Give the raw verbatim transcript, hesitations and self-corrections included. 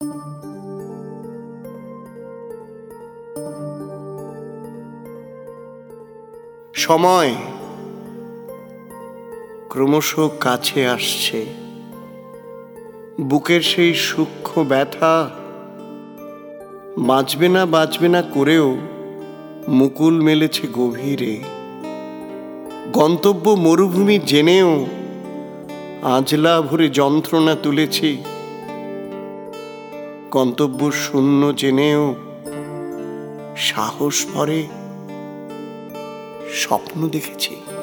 সময় ক্রমশ কাছে আসছে। বুকের সেই সূক্ষ্ম ব্যথা বাঁচবে না বাঁচবে না করেও মুকুল মেলেছে গভীরে। গন্তব্য মরুভূমি জেনেও আজলা ভরে যন্ত্রণা তুলেছি। গন্তব্য শূন্য জেনেও সাহস ভরে স্বপ্ন দেখেছি।